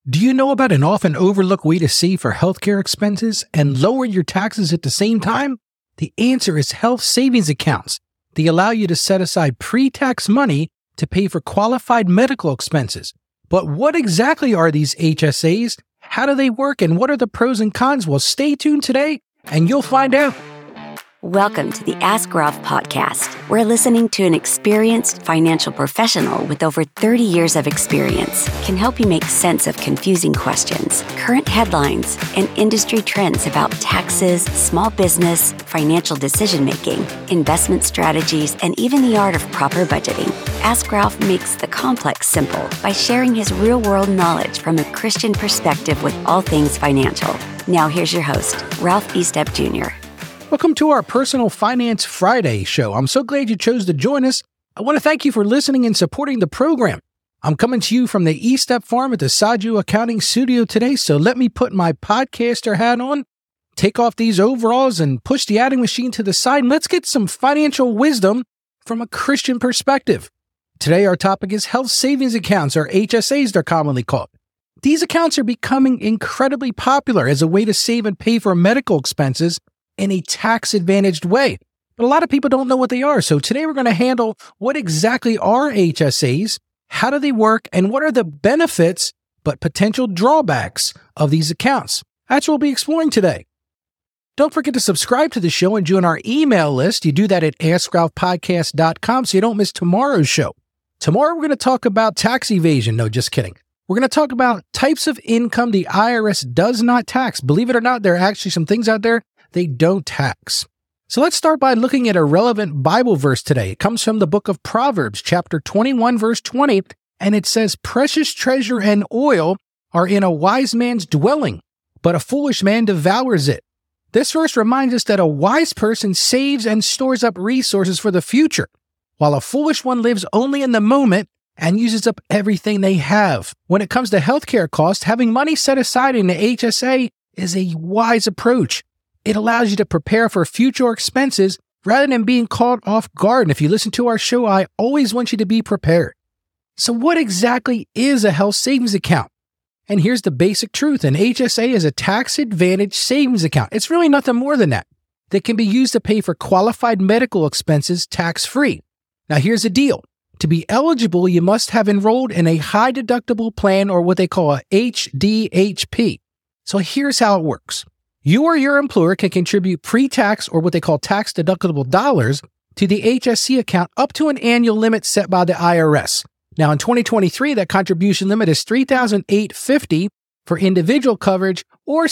Do you know about an often overlooked way to save for healthcare expenses and lower your taxes at the same time? The answer is health savings accounts. They allow you to set aside pre-tax money to pay for qualified medical expenses. But what exactly are these HSAs? How do they work? And what are the pros and cons? Well, stay tuned today and you'll find out. Welcome to the Ask Ralph podcast, where listening to an experienced financial professional with over 30 years of experience can help you make sense of confusing questions, current headlines, and industry trends about taxes, small business, financial decision-making, investment strategies, and even the art of proper budgeting. Ask Ralph makes the complex simple by sharing his real-world knowledge from a Christian perspective with all things financial. Now here's your host, Ralph Estep Jr. Welcome to our Personal Finance Friday show. I'm so glad you chose to join us. I want to thank you for listening and supporting the program. I'm coming to you from the Estep Farm at the Saju Accounting Studio today, so let me put my podcaster hat on, take off these overalls, and push the adding machine to the side, and let's get some financial wisdom from a Christian perspective. Today, our topic is health savings accounts, or HSAs they're commonly called. These accounts are becoming incredibly popular as a way to save and pay for medical expenses in a tax-advantaged way. But a lot of people don't know what they are. So today we're going to handle what exactly are HSAs, how do they work, and what are the benefits but potential drawbacks of these accounts. That's what we'll be exploring today. Don't forget to subscribe to the show and join our email list. You do that at AskRalphPodcast.com so you don't miss tomorrow's show. Tomorrow we're going to talk about tax evasion. No, just kidding. We're going to talk about types of income the IRS does not tax. Believe it or not, there are actually some things out there they don't tax. So let's start by looking at a relevant Bible verse today. It comes from the book of Proverbs, chapter 21, verse 20, and it says, "Precious treasure and oil are in a wise man's dwelling, but a foolish man devours it." This verse reminds us that a wise person saves and stores up resources for the future, while a foolish one lives only in the moment and uses up everything they have. When it comes to healthcare costs, having money set aside in the HSA is a wise approach. It allows you to prepare for future expenses rather than being caught off guard. And if you listen to our show, I always want you to be prepared. So what exactly is a health savings account? And here's the basic truth. An HSA is a tax-advantaged savings account. It's really nothing more than that. That can be used to pay for qualified medical expenses tax-free. Now here's the deal. To be eligible, you must have enrolled in a high-deductible plan, or what they call a HDHP. So here's how it works. You or your employer can contribute pre-tax, or what they call tax-deductible dollars, to the HSC account up to an annual limit set by the IRS. Now, in 2023, that contribution limit is $3,850 for individual coverage or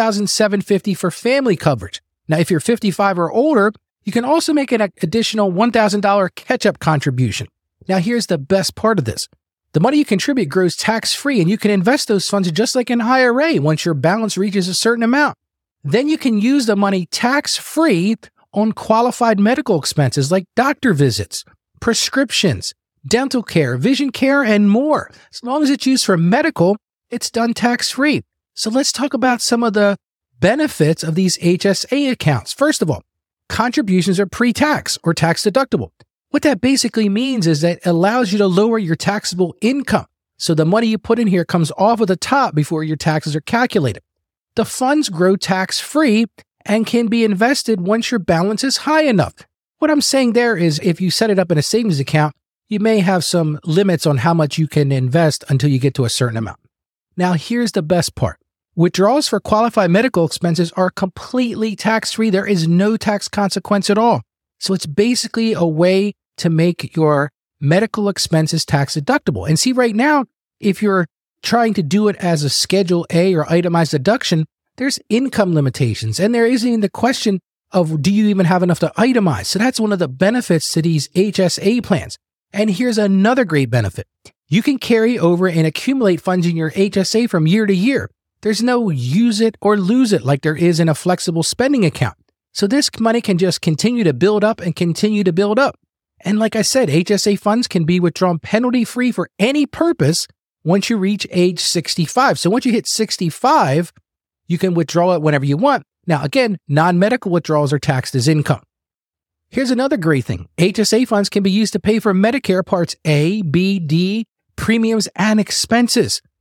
$7,750 for family coverage. Now, if you're 55 or older, you can also make an additional $1,000 catch-up contribution. Now, here's the best part of this. The money you contribute grows tax-free, and you can invest those funds just like an IRA once your balance reaches a certain amount. Then you can use the money tax-free on qualified medical expenses like doctor visits, prescriptions, dental care, vision care, and more. As long as it's used for medical, it's done tax-free. So let's talk about some of the benefits of these HSA accounts. First of all, contributions are pre-tax or tax-deductible. What that basically means is that it allows you to lower your taxable income. So the money you put in here comes off of the top before your taxes are calculated. The funds grow tax-free and can be invested once your balance is high enough. What I'm saying there is if you set it up in a savings account, you may have some limits on how much you can invest until you get to a certain amount. Now, here's the best part. Withdrawals for qualified medical expenses are completely tax-free. There is no tax consequence at all. So it's basically a way to make your medical expenses tax-deductible. And see, right now, if you're trying to do it as a Schedule A or itemized deduction, there's income limitations. And there isn't even the question of do you even have enough to itemize. So that's one of the benefits to these HSA plans. And here's another great benefit. You can carry over and accumulate funds in your HSA from year to year. There's no use it or lose it like there is in a flexible spending account. So this money can just continue to build up and continue to build up. And like I said, HSA funds can be withdrawn penalty-free for any purpose once you reach age 65. So once you hit 65, you can withdraw it whenever you want. Now, again, non-medical withdrawals are taxed as income. Here's another great thing. HSA funds can be used to pay for Medicare Parts A, B, D, premiums, and expenses.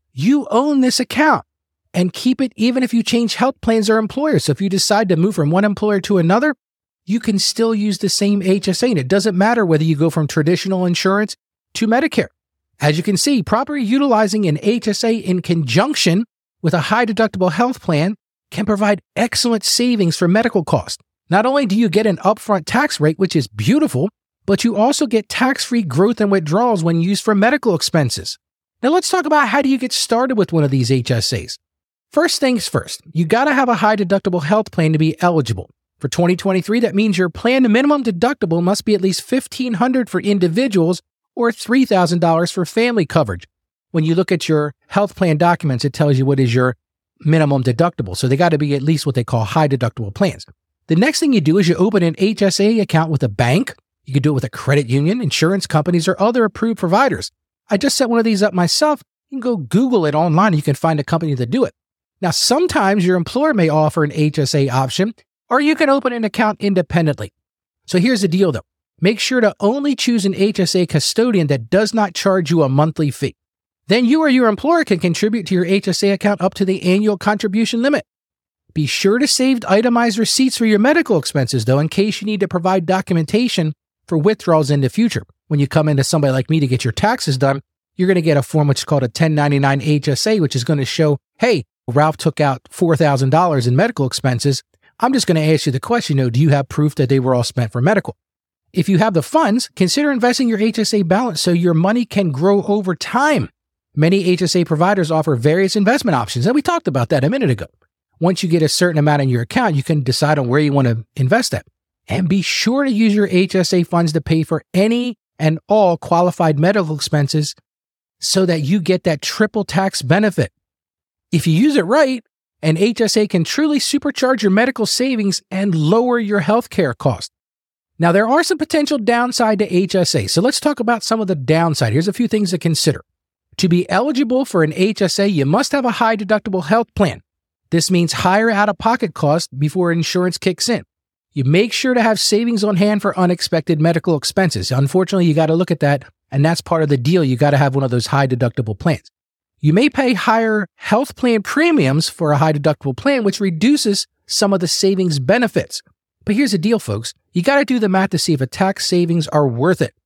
You own this account and keep it even if you change health plans or employers. So if you decide to move from one employer to another, you can still use the same HSA. And it doesn't matter whether you go from traditional insurance to Medicare. As you can see, properly utilizing an HSA in conjunction with a high deductible health plan can provide excellent savings for medical costs. Not only do you get an upfront tax rate, which is beautiful, but you also get tax-free growth and withdrawals when used for medical expenses. Now let's talk about how do you get started with one of these HSAs. First things first, you got to have a high deductible health plan to be eligible. For 2023, that means your plan minimum deductible must be at least $1,500 for individuals or $3,000 for family coverage. When you look at your health plan documents, it tells you what is your minimum deductible. So they got to be at least what they call high deductible plans. The next thing you do is you open an HSA account with a bank. You can do it with a credit union, insurance companies, or other approved providers. I just set one of these up myself. You can go Google it online and you can find a company to do it. Now, sometimes your employer may offer an HSA option, or you can open an account independently. So here's the deal though. Make sure to only choose an HSA custodian that does not charge you a monthly fee. Then you or your employer can contribute to your HSA account up to the annual contribution limit. Be sure to save itemized receipts for your medical expenses though, in case you need to provide documentation for withdrawals in the future. When you come into somebody like me to get your taxes done, you're going to get a form which is called a 1099 HSA, which is going to show, hey, Ralph took out $4,000 in medical expenses. I'm just going to ask you the question, do you have proof that they were all spent for medical? If you have the funds, consider investing your HSA balance so your money can grow over time. Many HSA providers offer various investment options, and we talked about that a minute ago. Once you get a certain amount in your account, you can decide on where you want to invest that. And be sure to use your HSA funds to pay for any and all qualified medical expenses so that you get that triple tax benefit. If you use it right, an HSA can truly supercharge your medical savings and lower your healthcare costs. Now, there are some potential downside to HSA, so let's talk about some of the downside. Here's a few things to consider. To be eligible for an HSA, you must have a high deductible health plan. This means higher out-of-pocket costs before insurance kicks in. You make sure to have savings on hand for unexpected medical expenses. Unfortunately, you got to look at that, and that's part of the deal. You got to have one of those high deductible plans. You may pay higher health plan premiums for a high deductible plan, which reduces some of the savings benefits. But here's the deal, folks. You got to do the math to see if a tax savings are worth it.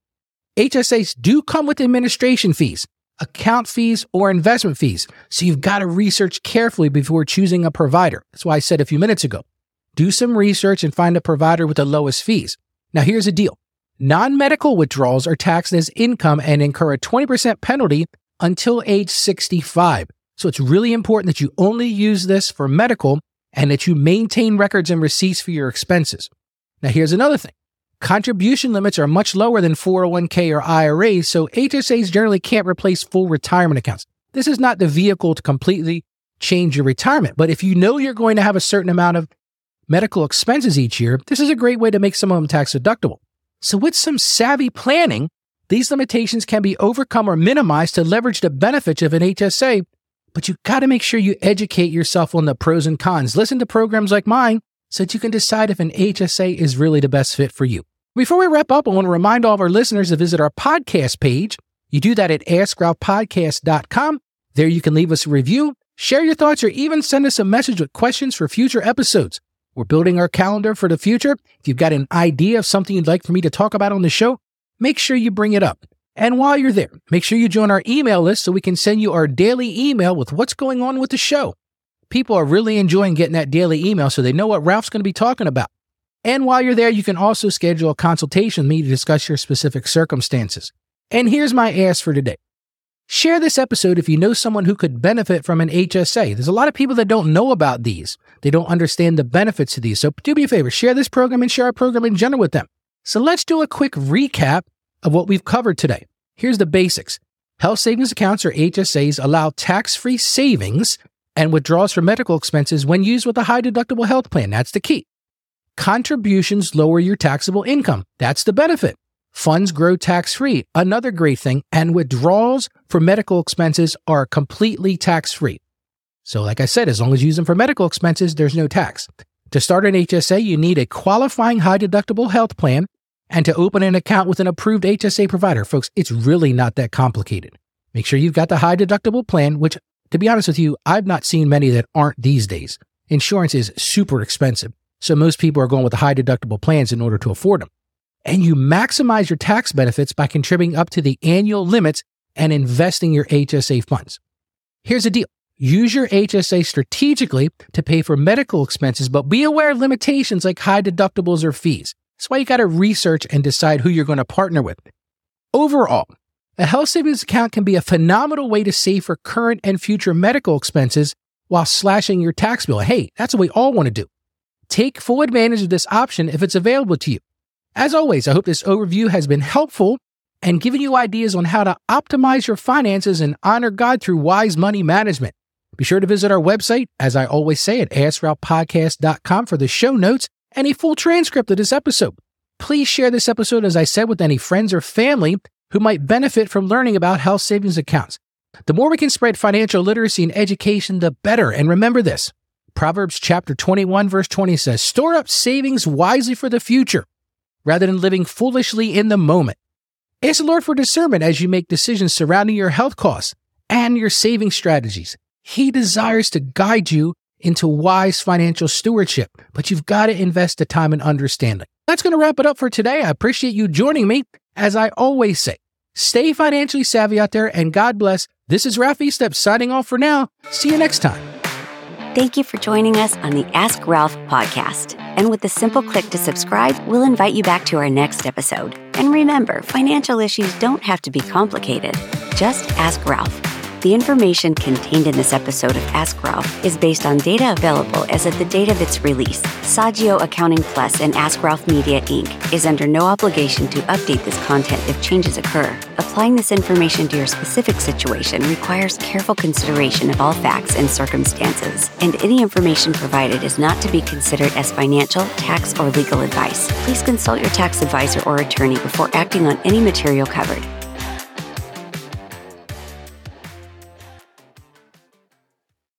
HSAs do come with administration fees, account fees, or investment fees. So you've got to research carefully before choosing a provider. That's why I said a few minutes ago, do some research and find a provider with the lowest fees. Now, here's the deal. Non-medical withdrawals are taxed as income and incur a 20% penalty until age 65. So it's really important that you only use this for medical and that you maintain records and receipts for your expenses. Now, here's another thing. Contribution limits are much lower than 401k or IRAs, so HSAs generally can't replace full retirement accounts. This is not the vehicle to completely change your retirement, but if you know you're going to have a certain amount of medical expenses each year, this is a great way to make some of them tax deductible. So with some savvy planning, these limitations can be overcome or minimized to leverage the benefits of an HSA, but you got to make sure you educate yourself on the pros and cons. Listen to programs like mine so that you can decide if an HSA is really the best fit for you. Before we wrap up, I want to remind all of our listeners to visit our podcast page. You do that at AskRalphPodcast.com. There you can leave us a review, share your thoughts, or even send us a message with questions for future episodes. We're building our calendar for the future. If you've got an idea of something you'd like for me to talk about on the show, make sure you bring it up. And while you're there, make sure you join our email list so we can send you our daily email with what's going on with the show. People are really enjoying getting that daily email so they know what Ralph's going to be talking about. And while you're there, you can also schedule a consultation with me to discuss your specific circumstances. And here's my ask for today. Share this episode if you know someone who could benefit from an HSA. There's a lot of people that don't know about these. They don't understand the benefits of these. So do me a favor, share this program and share our program in general with them. So let's do a quick recap of what we've covered today. Here's the basics. Health savings accounts or HSAs allow tax-free savings and withdrawals for medical expenses when used with a high deductible health plan. That's the key. Contributions lower your taxable income. That's the benefit. Funds grow tax-free. Another great thing. And withdrawals for medical expenses are completely tax-free. So like I said, as long as you use them for medical expenses, there's no tax. To start an HSA, you need a qualifying high deductible health plan. And to open an account with an approved HSA provider, folks, it's really not that complicated. Make sure you've got the high deductible plan, which To be honest with you, I've not seen many that aren't these days. Insurance is super expensive, so most people are going with the high deductible plans in order to afford them. And you maximize your tax benefits by contributing up to the annual limits and investing your HSA funds. Here's the deal. Use your HSA strategically to pay for medical expenses, but be aware of limitations like high deductibles or fees. That's why you got to research and decide who you're going to partner with. Overall, a health savings account can be a phenomenal way to save for current and future medical expenses while slashing your tax bill. Hey, that's what we all want to do. Take full advantage of this option if it's available to you. As always, I hope this overview has been helpful and given you ideas on how to optimize your finances and honor God through wise money management. Be sure to visit our website, as I always say, at AskRalphPodcast.com for the show notes and a full transcript of this episode. Please share this episode, as I said, with any friends or family who might benefit from learning about health savings accounts. The more we can spread financial literacy and education, the better. And remember this, Proverbs chapter 21, verse 20 says, store up savings wisely for the future, rather than living foolishly in the moment. Ask the Lord for discernment as you make decisions surrounding your health costs and your saving strategies. He desires to guide you into wise financial stewardship, but you've got to invest the time and understanding. That's going to wrap it up for today. I appreciate you joining me. As I always say, stay financially savvy out there, and God bless. This is Ralph Estep signing off for now. See you next time. Thank you for joining us on the Ask Ralph podcast. And with a simple click to subscribe, we'll invite you back to our next episode. And remember, financial issues don't have to be complicated. Just ask Ralph. The information contained in this episode of Ask Ralph is based on data available as of the date of its release. Saggio Accounting Plus and Ask Ralph Media, Inc. is under no obligation to update this content if changes occur. Applying this information to your specific situation requires careful consideration of all facts and circumstances, and any information provided is not to be considered as financial, tax, or legal advice. Please consult your tax advisor or attorney before acting on any material covered.